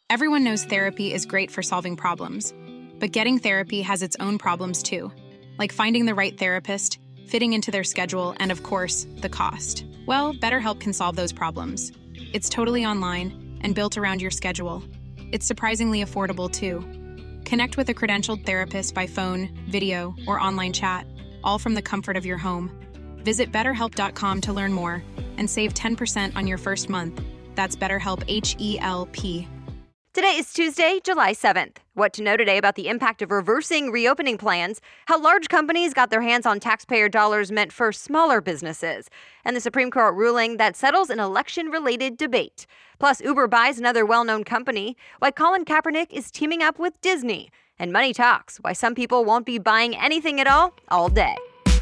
Everyone knows therapy is great for solving problems, but getting therapy has its own problems too, like finding the right therapist, fitting into their schedule, and of course, the cost. Well, BetterHelp can solve those problems. It's totally online and built around your schedule. It's surprisingly affordable too. Connect with a credentialed therapist by phone, video, or online chat, all from the comfort of your home. Visit BetterHelp.com to learn more and save 10% on your first month. That's BetterHelp, H-E-L-P. Today is Tuesday, July 7th. What to know today about the impact of reversing reopening plans, how large companies got their hands on taxpayer dollars meant for smaller businesses, and the Supreme Court ruling that settles an election-related debate. Plus, Uber buys another well-known company, why Colin Kaepernick is teaming up with Disney, and Money Talks, why some people won't be buying anything at all day.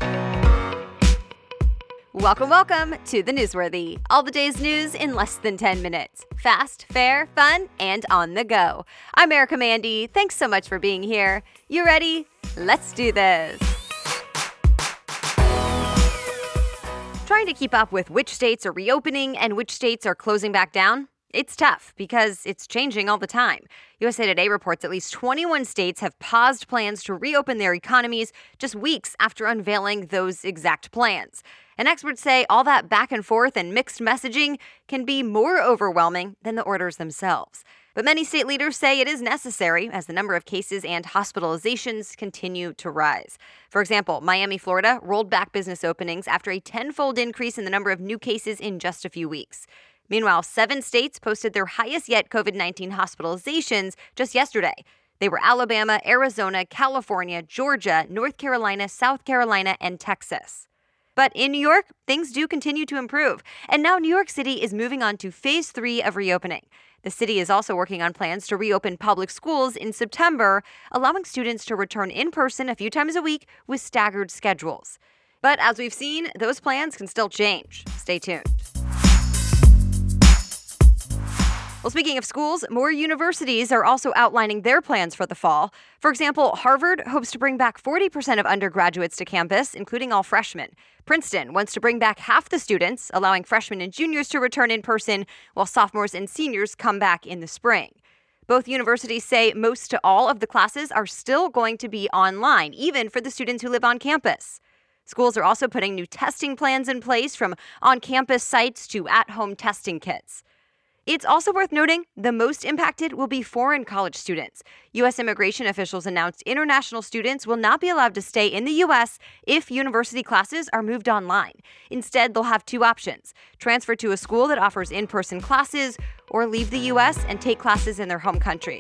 Welcome to The Newsworthy. All the day's news in less than 10 minutes. Fast, fair, fun, and on the go. I'm Erica Mandy. Thanks so much for being here. You ready? Let's do this. Trying to keep up with which states are reopening and which states are closing back down? It's tough because it's changing all the time. USA Today reports at least 21 states have paused plans to reopen their economies just weeks after unveiling those exact plans. And experts say all that back and forth and mixed messaging can be more overwhelming than the orders themselves. But many state leaders say it is necessary as the number of cases and hospitalizations continue to rise. For example, Miami, Florida rolled back business openings after a tenfold increase in the number of new cases in just a few weeks. Meanwhile, 7 states posted their highest yet COVID-19 hospitalizations just yesterday. They were Alabama, Arizona, California, Georgia, North Carolina, South Carolina, and Texas. But in New York, things do continue to improve. And now New York City is moving on to phase 3 of reopening. The city is also working on plans to reopen public schools in September, allowing students to return in person a few times a week with staggered schedules. But as we've seen, those plans can still change. Stay tuned. Well, speaking of schools, more universities are also outlining their plans for the fall. For example, Harvard hopes to bring back 40% of undergraduates to campus, including all freshmen. Princeton wants to bring back half the students, allowing freshmen and juniors to return in person, while sophomores and seniors come back in the spring. Both universities say most to all of the classes are still going to be online, even for the students who live on campus. Schools are also putting new testing plans in place, from on-campus sites to at-home testing kits. It's also worth noting the most impacted will be foreign college students. U.S. immigration officials announced international students will not be allowed to stay in the U.S. if university classes are moved online. Instead, they'll have 2 options: transfer to a school that offers in-person classes, or leave the U.S. and take classes in their home country.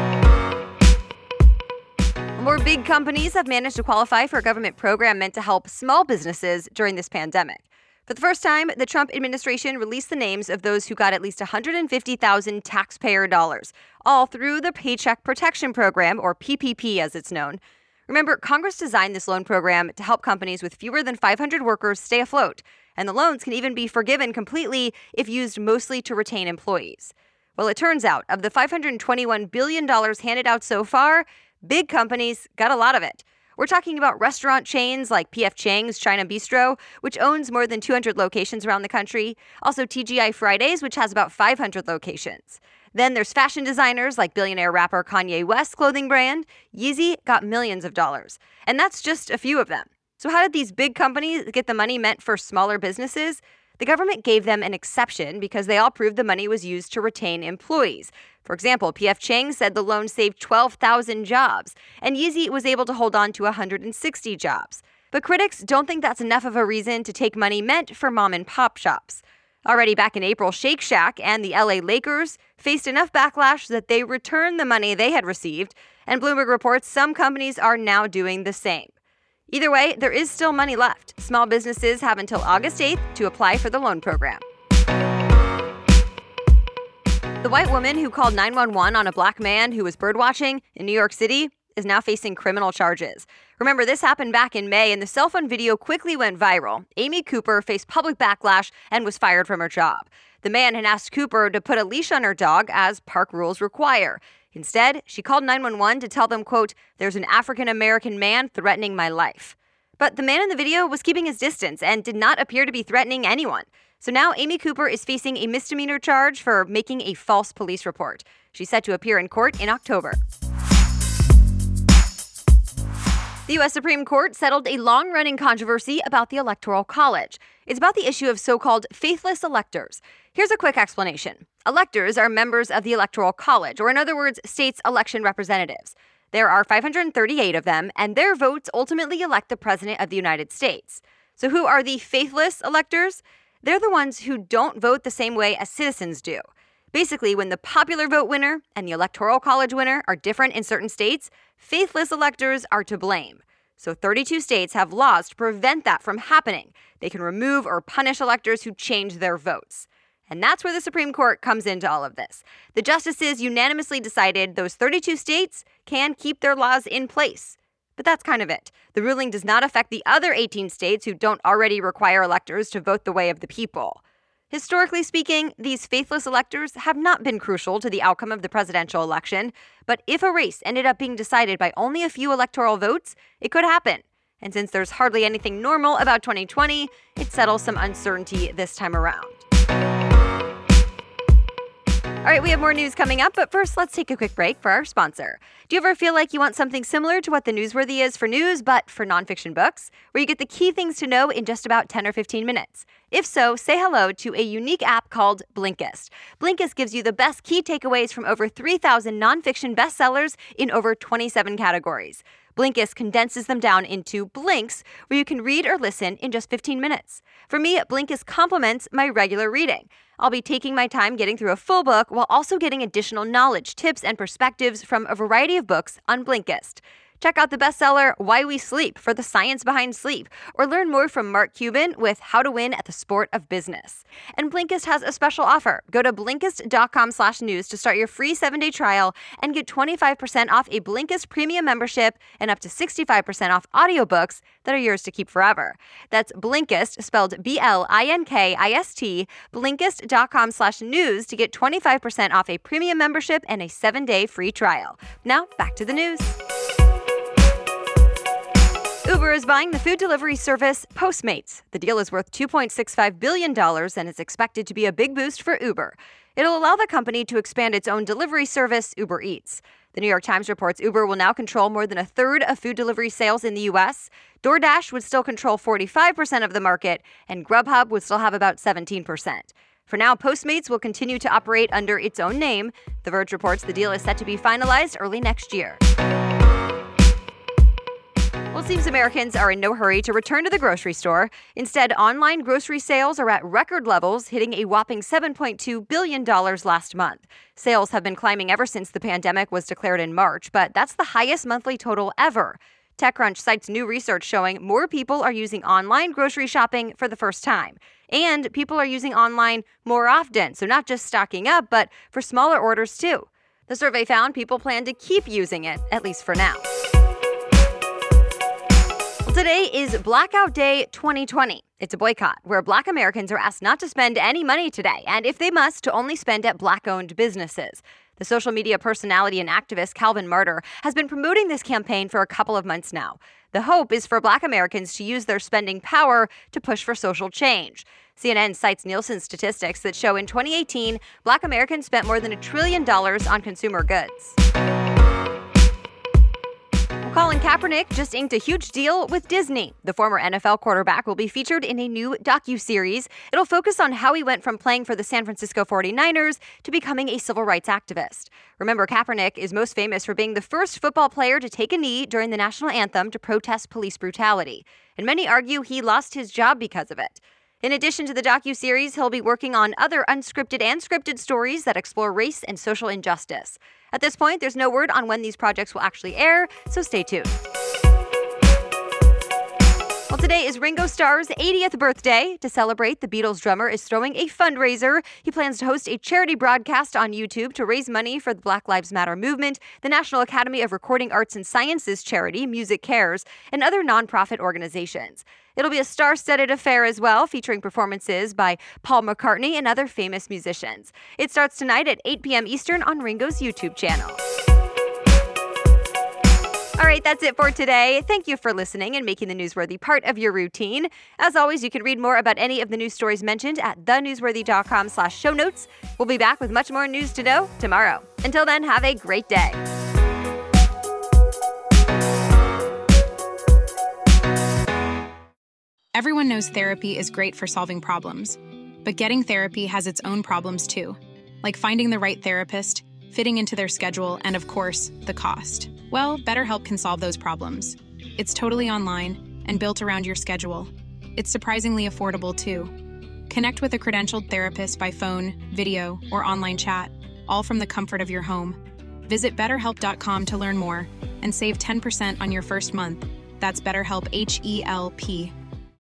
More big companies have managed to qualify for a government program meant to help small businesses during this pandemic. For the first time, the Trump administration released the names of those who got at least $150,000 taxpayer dollars, all through the Paycheck Protection Program, or PPP as it's known. Remember, Congress designed this loan program to help companies with fewer than 500 workers stay afloat, and the loans can even be forgiven completely if used mostly to retain employees. Well, it turns out, of the $521 billion handed out so far, big companies got a lot of it. We're talking about restaurant chains like P.F. Chang's China Bistro, which owns more than 200 locations around the country. Also TGI Fridays, which has about 500 locations. Then there's fashion designers like billionaire rapper Kanye West's clothing brand. Yeezy got millions of dollars. And that's just a few of them. So how did these big companies get the money meant for smaller businesses? The government gave them an exception because they all proved the money was used to retain employees. For example, P.F. Chang said the loan saved 12,000 jobs, and Yeezy was able to hold on to 160 jobs. But critics don't think that's enough of a reason to take money meant for mom-and-pop shops. Already back in April, Shake Shack and the LA Lakers faced enough backlash that they returned the money they had received, and Bloomberg reports some companies are now doing the same. Either way, there is still money left. Small businesses have until August 8th to apply for the loan program. The white woman who called 911 on a black man who was birdwatching in New York City is now facing criminal charges. Remember, this happened back in May, and the cell phone video quickly went viral. Amy Cooper faced public backlash and was fired from her job. The man had asked Cooper to put a leash on her dog, as park rules require. Instead, she called 911 to tell them, quote, "There's an African-American man threatening my life." But the man in the video was keeping his distance and did not appear to be threatening anyone. So now Amy Cooper is facing a misdemeanor charge for making a false police report. She's set to appear in court in October. The U.S. Supreme Court settled a long-running controversy about the Electoral College. It's about the issue of so-called faithless electors. Here's a quick explanation. Electors are members of the Electoral College, or in other words, states' election representatives. There are 538 of them, and their votes ultimately elect the President of the United States. So who are the faithless electors? They're the ones who don't vote the same way as citizens do. Basically, when the popular vote winner and the Electoral College winner are different in certain states, faithless electors are to blame. So 32 states have laws to prevent that from happening. They can remove or punish electors who change their votes. And that's where the Supreme Court comes into all of this. The justices unanimously decided those 32 states can keep their laws in place. But that's kind of it. The ruling does not affect the other 18 states who don't already require electors to vote the way of the people. Historically speaking, these faithless electors have not been crucial to the outcome of the presidential election, but if a race ended up being decided by only a few electoral votes, it could happen. And since there's hardly anything normal about 2020, it settles some uncertainty this time around. All right, we have more news coming up, but first, let's take a quick break for our sponsor. Do you ever feel like you want something similar to what The Newsworthy is for news, but for nonfiction books, where you get the key things to know in just about 10 or 15 minutes? If so, say hello to a unique app called Blinkist. Blinkist gives you the best key takeaways from over 3,000 nonfiction bestsellers in over 27 categories. Blinkist condenses them down into blinks, where you can read or listen in just 15 minutes. For me, Blinkist complements my regular reading. I'll be taking my time getting through a full book while also getting additional knowledge, tips, and perspectives from a variety of books on Blinkist. Check out the bestseller Why We Sleep for the science behind sleep, or learn more from Mark Cuban with How to Win at the Sport of Business. And Blinkist has a special offer. Go to Blinkist.com/news to start your free 7-day trial and get 25% off a Blinkist premium membership and up to 65% off audiobooks that are yours to keep forever. That's Blinkist, spelled Blinkist, Blinkist.com/news to get 25% off a premium membership and a 7-day free trial. Now, back to the news. Uber is buying the food delivery service Postmates. The deal is worth $2.65 billion and is expected to be a big boost for Uber. It'll allow the company to expand its own delivery service, Uber Eats. The New York Times reports Uber will now control more than a third of food delivery sales in the U.S. DoorDash would still control 45% of the market, and Grubhub would still have about 17%. For now, Postmates will continue to operate under its own name. The Verge reports the deal is set to be finalized early next year. Well, it seems Americans are in no hurry to return to the grocery store. Instead, online grocery sales are at record levels, hitting a whopping $7.2 billion last month. Sales have been climbing ever since the pandemic was declared in March, but that's the highest monthly total ever. TechCrunch cites new research showing more people are using online grocery shopping for the first time. And people are using online more often, so not just stocking up, but for smaller orders too. The survey found people plan to keep using it, at least for now. Today is Blackout Day 2020. It's a boycott where Black Americans are asked not to spend any money today, and if they must, to only spend at Black-owned businesses. The social media personality and activist Calvin Martyr has been promoting this campaign for a couple of months now. The hope is for Black Americans to use their spending power to push for social change. CNN cites Nielsen statistics that show in 2018, Black Americans spent more than $1 trillion on consumer goods. Colin Kaepernick just inked a huge deal with Disney. The former NFL quarterback will be featured in a new docuseries. It'll focus on how he went from playing for the San Francisco 49ers to becoming a civil rights activist. Remember, Kaepernick is most famous for being the first football player to take a knee during the national anthem to protest police brutality. And many argue he lost his job because of it. In addition to the docuseries, he'll be working on other unscripted and scripted stories that explore race and social injustice. At this point, there's no word on when these projects will actually air, so stay tuned. Well, today is Ringo Starr's 80th birthday. To celebrate, the Beatles drummer is throwing a fundraiser. He plans to host a charity broadcast on YouTube to raise money for the Black Lives Matter movement, the National Academy of Recording Arts and Sciences charity, Music Cares, and other nonprofit organizations. It'll be a star-studded affair as well, featuring performances by Paul McCartney and other famous musicians. It starts tonight at 8 p.m. Eastern on Ringo's YouTube channel. All right, that's it for today. Thank you for listening and making the Newsworthy part of your routine. As always, you can read more about any of the news stories mentioned at thenewsworthy.com/show notes. We'll be back with much more news to know tomorrow. Until then, have a great day. Everyone knows therapy is great for solving problems, but getting therapy has its own problems too, like finding the right therapist, fitting into their schedule, and of course, the cost. Well, BetterHelp can solve those problems. It's totally online and built around your schedule. It's surprisingly affordable too. Connect with a credentialed therapist by phone, video, or online chat, all from the comfort of your home. Visit BetterHelp.com to learn more and save 10% on your first month. That's BetterHelp, H-E-L-P.